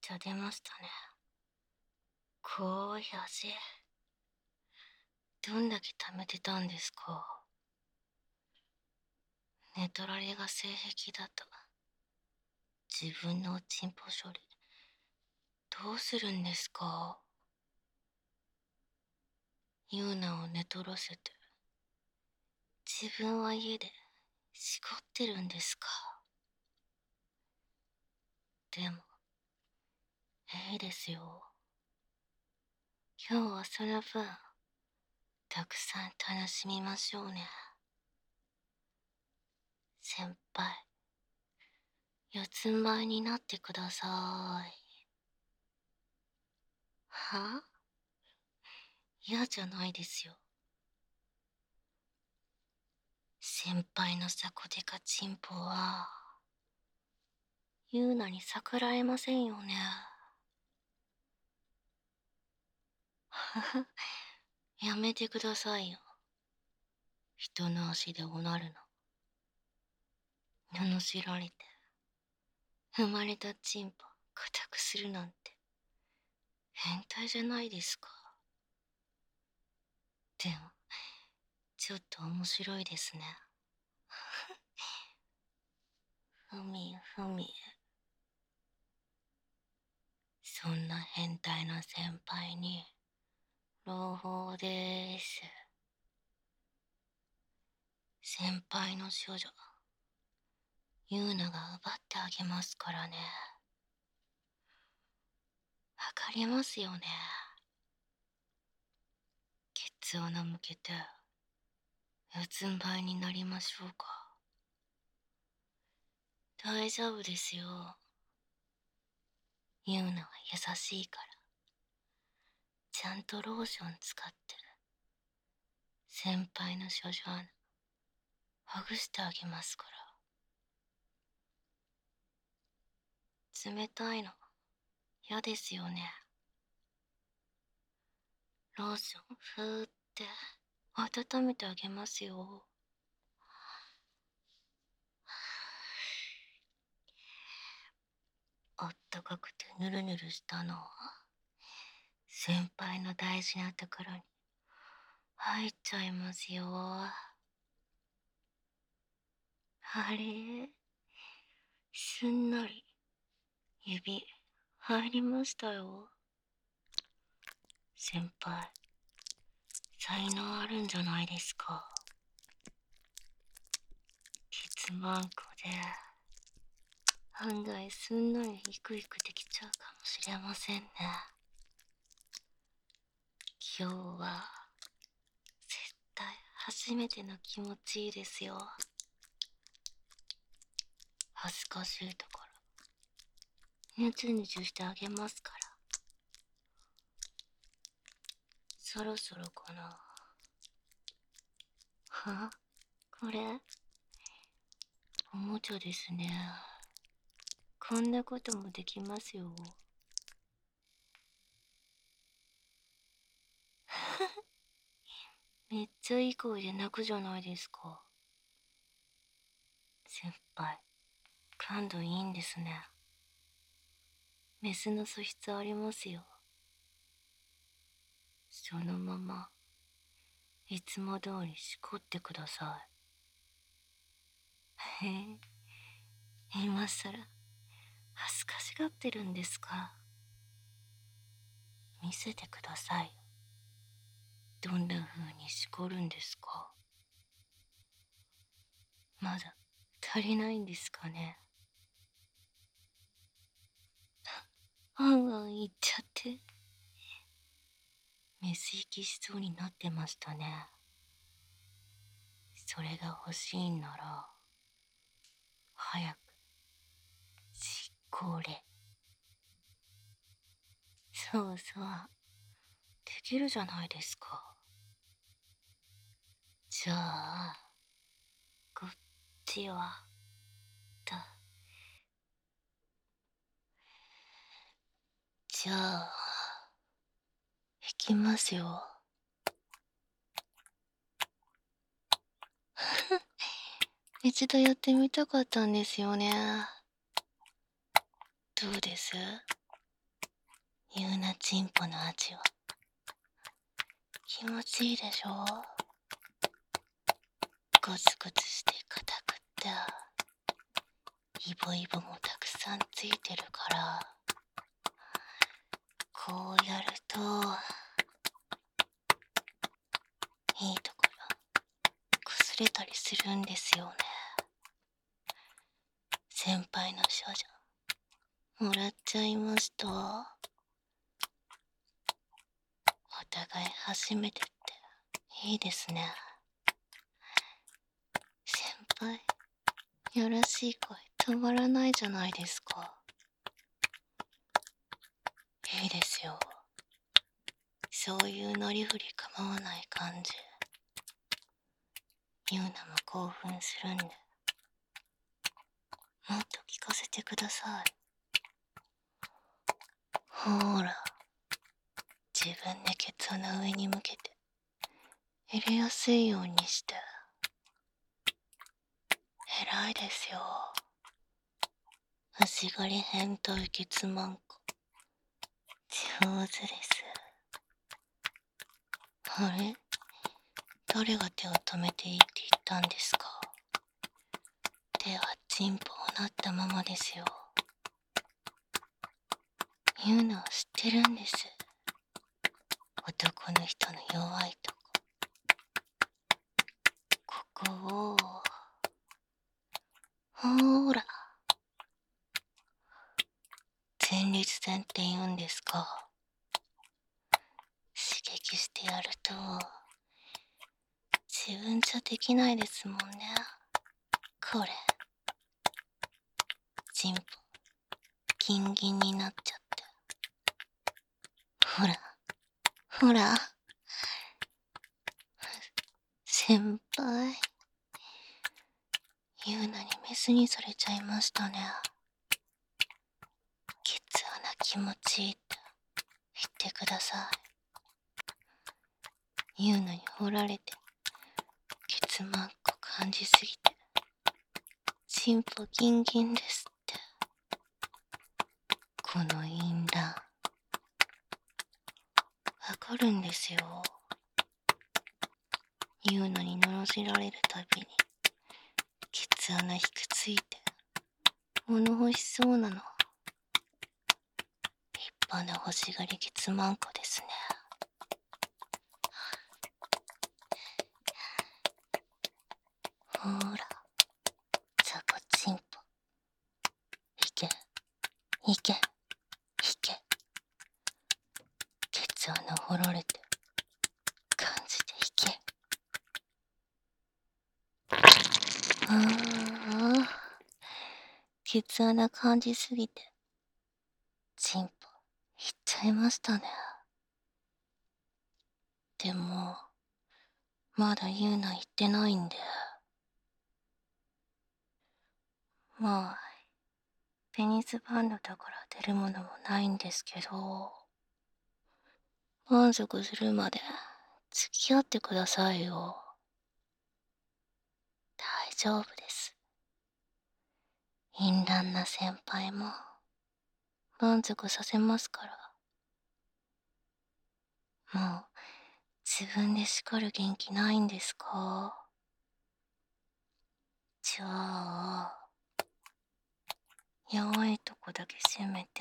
茶出ましたね。濃い味。どんだけ貯めてたんですか？寝取られが性癖だと。自分のチンポ処理、どうするんですか？ユーナを寝取らせて、自分は家でしこってるんですか？でも、いいですよ。今日はその分、たくさん楽しみましょうね。先輩、四つん這いになってください。は？嫌じゃないですよ。先輩のサコデカチンポは、ユーナに逆らえませんよね。はは、やめてくださいよ。人の足でおなるの。罵られて、生まれたチンポ固くするなんて、変態じゃないですか。でも、ちょっと面白いですね。ふみふみ。そんな変態な先輩に、朗報です。先輩の処女、ユーナが奪ってあげますからね。わかりますよね。ケツ穴向けて、四つん這いになりましょうか。大丈夫ですよ。ユーナは優しいから。ちゃんとローション使って、先輩の処女穴、ほぐしてあげますから。冷たいの、嫌ですよね。ローションふーって温めてあげますよ。あったかくてぬるぬるしたの。先輩の大事なところに入っちゃいますよ。あれ、すんなり指入りましたよ。先輩、才能あるんじゃないですか。ケツマンコで案外すんなりイクイクできちゃうかもしれませんね。今日は絶対初めての気持ちいいですよ。恥ずかしいところぬちゅぬちゅしてあげますから。そろそろかな。は？これおもちゃですね。こんなこともできますよ。めっちゃいい声で泣くじゃないですか。先輩、感度いいんですね。メスの素質ありますよ。そのままいつも通りしこってください。へえ、今さら恥ずかしがってるんですか？見せてください。どんな風にしこるんですか？まだ足りないんですかね。あんあん言っちゃって。メス行きしそうになってましたね。それが欲しいんなら、早く、しこれ。そうそう、できるじゃないですか。じゃあ、こっちは、だ。じゃあ、行きますよ。一度やってみたかったんですよね。どうです？ ゆうなちんぽの味は気持ちいいでしょ。ゴツゴツして硬くってイボイボもたくさんついてるから、こうやるといいところ擦れたりするんですよね。先輩の少女もらっちゃいました。お互い初めてっていいですね。先輩、よろしい声止まらないじゃないですか。いいですよ。そういうなりふり構わない感じ。ユーナも興奮するんで、もっと聞かせてください。ほーら、自分でケツの上に向けて入れやすいようにして。偉いですよ。足狩り変態ケツマンコ、上手です。あれ、誰が手を止めていいって言ったんですか。手はチンポをなったままですよ。言うのを知ってるんです。男の人の弱いとこ。ここを、ほーら。前立腺って言うんですか。刺激してやると、自分じゃできないですもんね。これ。チンポ、ギンギンになっちゃって。ほら、ほら。先輩。言うのにメスにされちゃいましたね。ケツ穴気持ちいいって言ってください。言うのに掘られて、ケツマンコ感じすぎて、チンポギンギンですって。この淫乱、わかるんですよ。言うのにのろしられるたびに、ケツ穴ひくついて、物欲しそうなの。立派な欲しがりケツマンコですね。ほーら、ザコチンポ。いけ、いけ、いけ。ケツ穴掘られて、感じていけ。ケツ穴感じすぎて、チンポ、いっちゃいましたね。でも、まだ言うな言ってないんで。まあ、ペニスバンドだから出るものもないんですけど、満足するまで付き合ってくださいよ。大丈夫です。淫乱な先輩も満足させますから。もう自分で叱る元気ないんですか。じゃあ、弱いとこだけ締めて、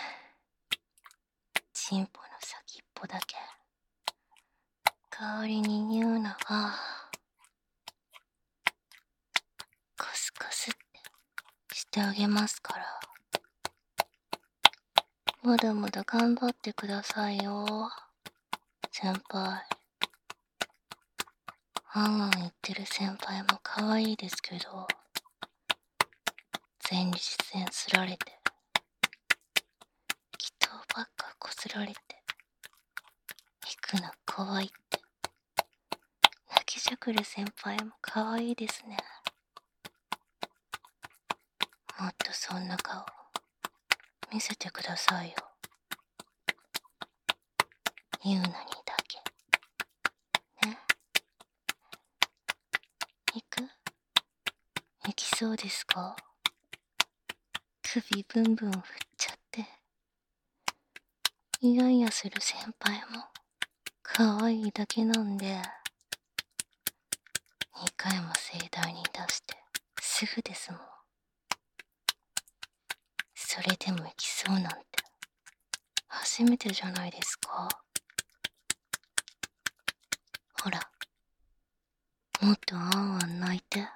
チンポの先っぽだけ代わりに言うのは、コスコスってしてあげますから。まだまだ頑張ってくださいよ、先輩。ワンワン言ってる先輩も可愛いですけど、前立腺すられて、祈祷ばっかこすられて、引くの怖いって、泣きじゃくる先輩も可愛いですね。もっとそんな顔見せてくださいよ。言うのにだけ。ね。行きそうですか？首ブンブン振っちゃって。 イヤイヤする先輩も可愛いだけなんで、2回も盛大に出してすぐですもん。それでも行きそうなんて初めてじゃないですか。ほら、もっとあんあん泣いて、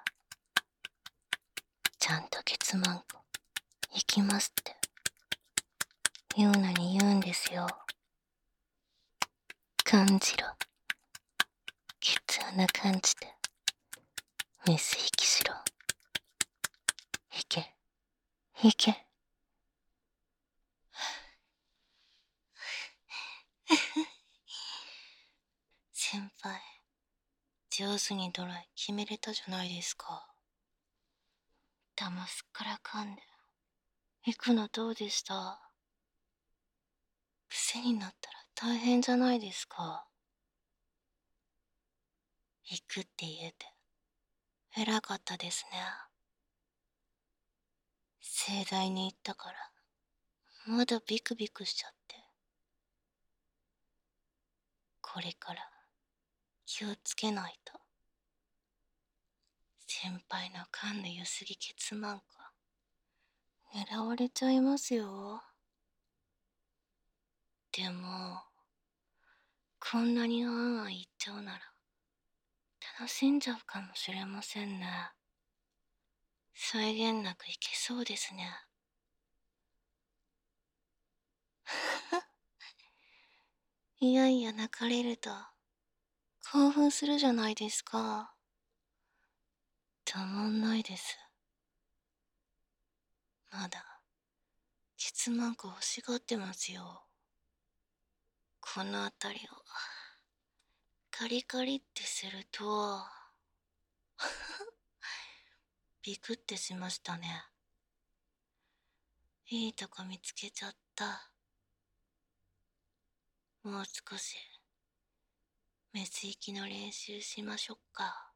ちゃんとケツマンコ行きますって言うなに言うんですよ。感じろ、ケツ穴感じてメス引きしろ。引け引け。先輩、上手にドライ決めれたじゃないですか。玉すっからかんで行くのどうでした？癖になったら大変じゃないですか。行くって言えて偉かったですね。盛大に行ったからまだビクビクしちゃって。これから気をつけないと。先輩の勘の良すぎケツマンか狙われちゃいますよ。でもこんなにあんあん言っちゃうなら楽しんじゃうかもしれませんね。際限なくいけそうですね。いやいや泣かれると興奮するじゃないですか。たまんないです。まだケツマンコ欲しがってますよ。この辺りをカリカリってするとビクってしましたね。いいとこ見つけちゃった。もう少しメス行きの練習しましょっか。